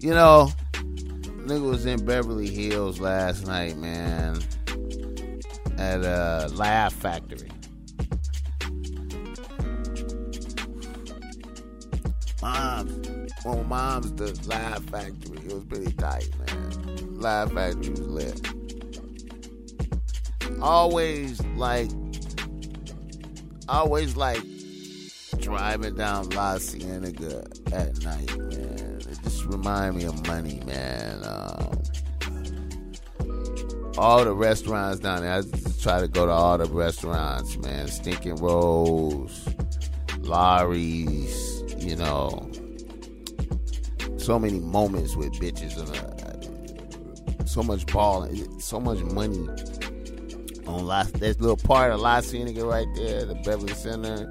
You know, nigga was in Beverly Hills last night, man, at a Laugh Factory. Mom's the Laugh Factory. It was pretty tight, man. Laugh Factory was lit. Always like driving down La Cienega at night, man. It just remind me of money, man. All the restaurants down there, I just try to go to all the restaurants, man. Stinking Rose, Lawry's, you know. So many moments with bitches and so much balling, so much money on there's a little part of La Cienega right there, the Beverly Center.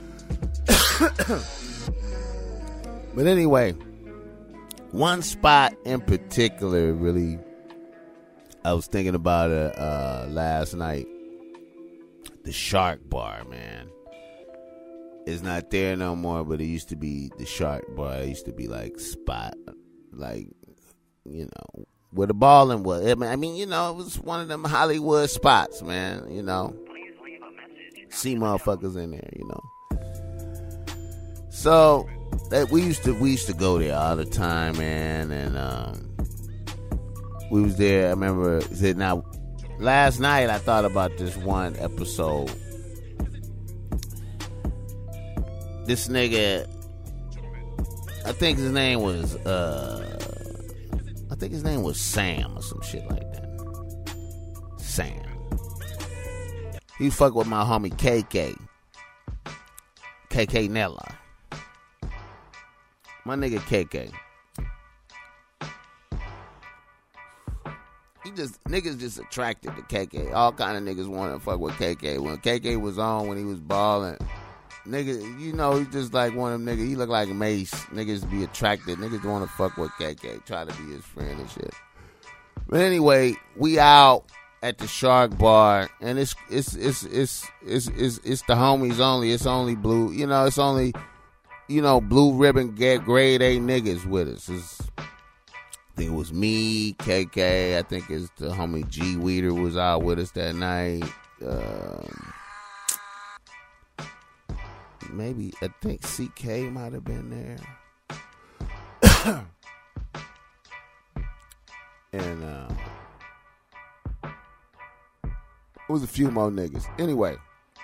But anyway, one spot in particular really I was thinking about it last night. The Shark Bar, man. It's not there no more, but it used to be the Shark Bar. It used to be like spot, like, you know, where the balling was. I mean, you know, it was one of them Hollywood spots, man, you know. See motherfuckers in there, you know. So we used to go there all the time, man, and we was there. I remember now last night I thought about this one episode. This nigga, I think his name was Sam or some shit like that. Sam. He fuck with my homie KK Nella. My nigga KK. Niggas just attracted to KK. All kind of niggas want to fuck with KK. When KK was on, when he was balling, nigga, you know, he just like one of them niggas. He look like Mace. Niggas be attracted. Niggas want to fuck with KK. Try to be his friend and shit. But anyway, we out at the Shark Bar, and it's the homies only. It's only blue. You know, it's only, you know, blue ribbon grade A niggas with us. I think it was me, KK. I think it's the homie G Weeder was out with us that night. Maybe, I think CK might have been there. And it was a few more niggas. Anyway,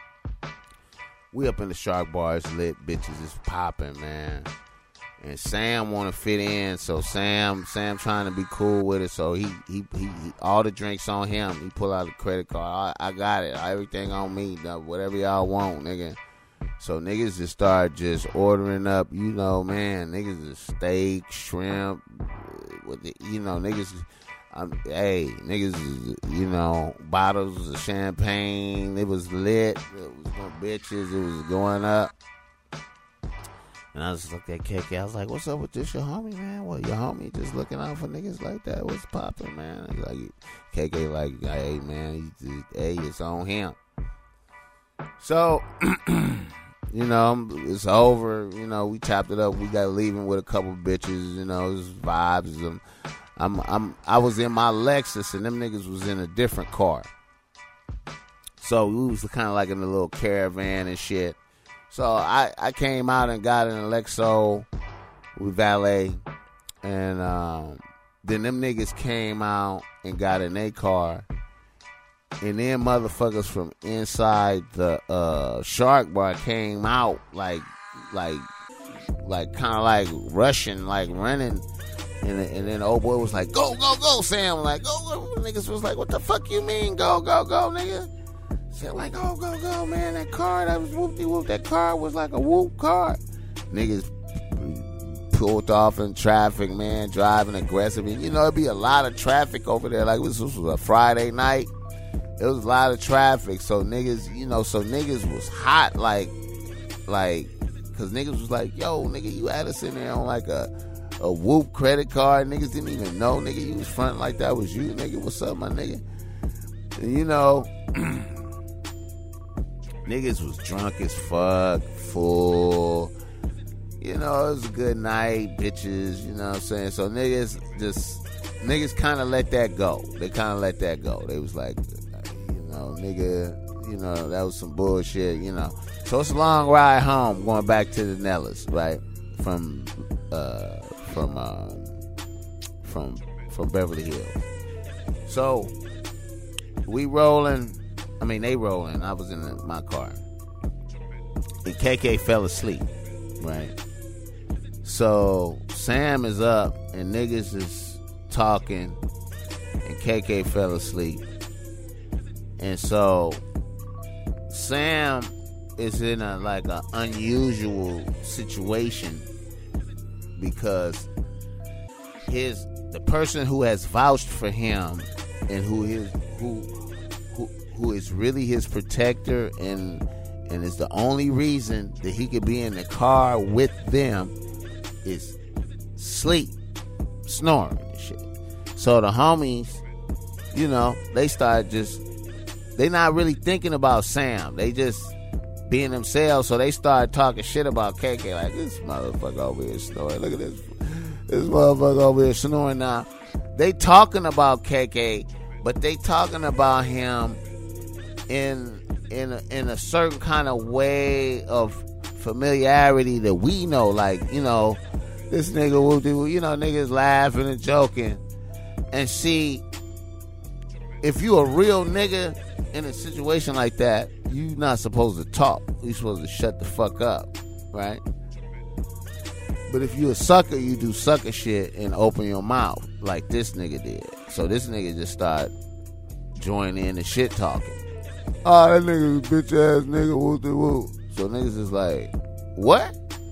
we up in the Shark Bar. It's lit. Bitches is popping, man. And Sam want to fit in, so Sam trying to be cool with it. So he all the drinks on him. He pull out a credit card. I got it. Everything on me. Whatever y'all want, nigga. So niggas just start just ordering up. You know, man. Niggas is steak, shrimp. With the, you know, niggas. Niggas is, you know, bottles of champagne. It was lit. It was going bitches. It was going up. And I just looked at KK. I was like, what's up with this, your homie, man? Well, your homie just looking out for niggas like that. What's poppin', man? He's like, KK like, hey, man, it's on him. So, you know, it's over. You know, we tapped it up. We got leaving with a couple bitches. You know, it was vibes. I was in my Lexus, and them niggas was in a different car. So we was kind of like in a little caravan and shit. So I came out and got in a Lexo with valet, and then them niggas came out and got in their car, and then motherfuckers from inside the Shark Bar came out like kind of like rushing, like running, and then the old boy was like, go, Sam, like, go. Niggas was like, what the fuck you mean, go, nigga? Said like, go, man, that car, that was whoop-de-whoop, that car was like a whoop car. Niggas pulled off in traffic, man, driving aggressive. And, you know, it'd be a lot of traffic over there. Like, this was a Friday night. There was a lot of traffic. So niggas, you know, niggas was hot, like, cause niggas was like, yo, nigga, you had us in there on like a whoop credit card. Niggas didn't even know, nigga, you was fronting like that was you, nigga. What's up, my nigga? And, you know, niggas was drunk as fuck, full. you know, it was a good night, bitches, you know what I'm saying? So niggas kind of let that go. They kind of let that go. They was like, you know, nigga, you know, that was some bullshit, you know. So it's a long ride home going back to the Nellis, right? From Beverly Hills. So we rolling. I mean, they rolling. I was in my car. And KK fell asleep, right? So Sam is up and niggas is talking and KK fell asleep. And so Sam is in a unusual situation because the person who has vouched for him and who is really his protector and is the only reason that he could be in the car with them is sleep, snoring and shit. So the homies, you know, they not really thinking about Sam. They just being themselves. So they started talking shit about KK, like, this motherfucker over here snoring. Look at this motherfucker over here snoring now. They talking about KK, but they talking about him in a certain kind of way of familiarity that we know, like, you know, this nigga will do, you know, niggas laughing and joking. And see, if you a real nigga in a situation like that, you not supposed to talk. You supposed to shut the fuck up, right? But if you a sucker, you do sucker shit and open your mouth like this nigga did. So this nigga just started joining in the shit talking. Oh, that nigga bitch ass nigga, whoop de whoop. So niggas is like, what?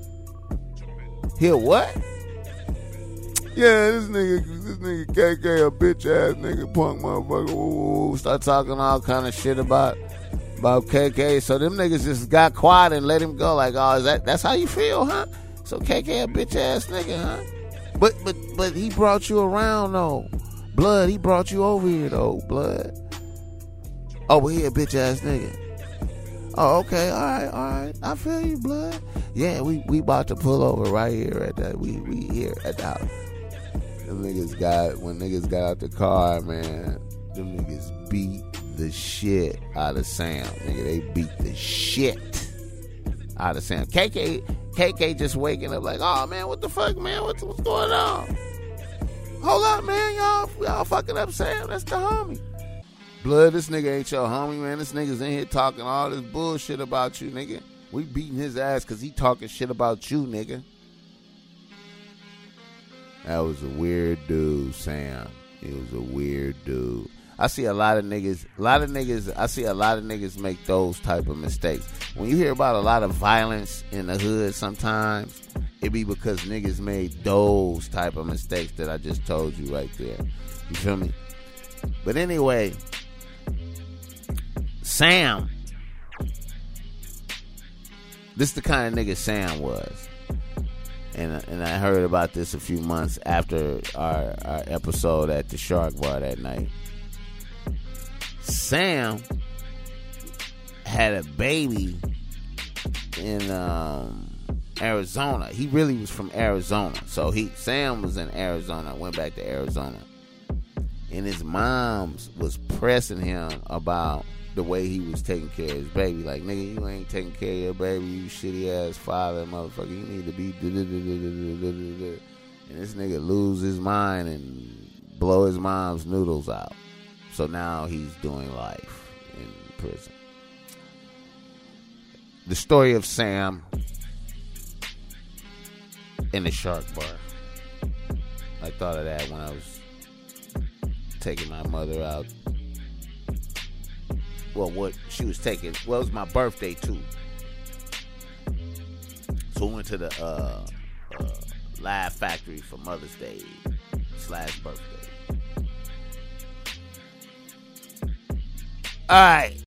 Here what? Yeah, this nigga KK a bitch ass nigga, punk motherfucker, woo woo. Start talking all kind of shit about KK. So them niggas just got quiet and let him go. Like, oh, that's how you feel, huh? So KK a bitch ass nigga, huh? But he brought you around though. Blood, he brought you over here though, blood. Oh, but he a bitch ass nigga. Oh, okay, all right. I feel you, blood. Yeah, we about to pull over right here at that. We here at the house. When niggas got out the car, man, them niggas beat the shit out of Sam. Nigga, they beat the shit out of Sam. KK just waking up like, oh man, what the fuck, man? What's going on? Hold up, man, y'all fucking up Sam. That's the homie. Blood, this nigga ain't your homie, man. This nigga's in here talking all this bullshit about you, nigga. We beating his ass because he talking shit about you, nigga. That was a weird dude, Sam. He was a weird dude. I see a lot of niggas make those type of mistakes. When you hear about a lot of violence in the hood sometimes, it be because niggas made those type of mistakes that I just told you right there. You feel me? But anyway, Sam, this is the kind of nigga Sam was. And I heard about this a few months after our episode at the Shark Bar that night. Sam had a baby in Arizona. He really was from Arizona. So Sam was in Arizona, went back to Arizona. And his mom was pressing him about the way he was taking care of his baby. Like, nigga, you ain't taking care of your baby, you shitty ass father, motherfucker. You need to be da-da-da-da-da-da-da-da. And this nigga lose his mind and blow his mom's noodles out. So now he's doing life in prison. The story of Sam in the Shark Bar. I thought of that when I was taking my mother out. Well, what she was taking, well, it was my birthday too. So we went to the Laugh Factory for Mother's Day / birthday. Alright,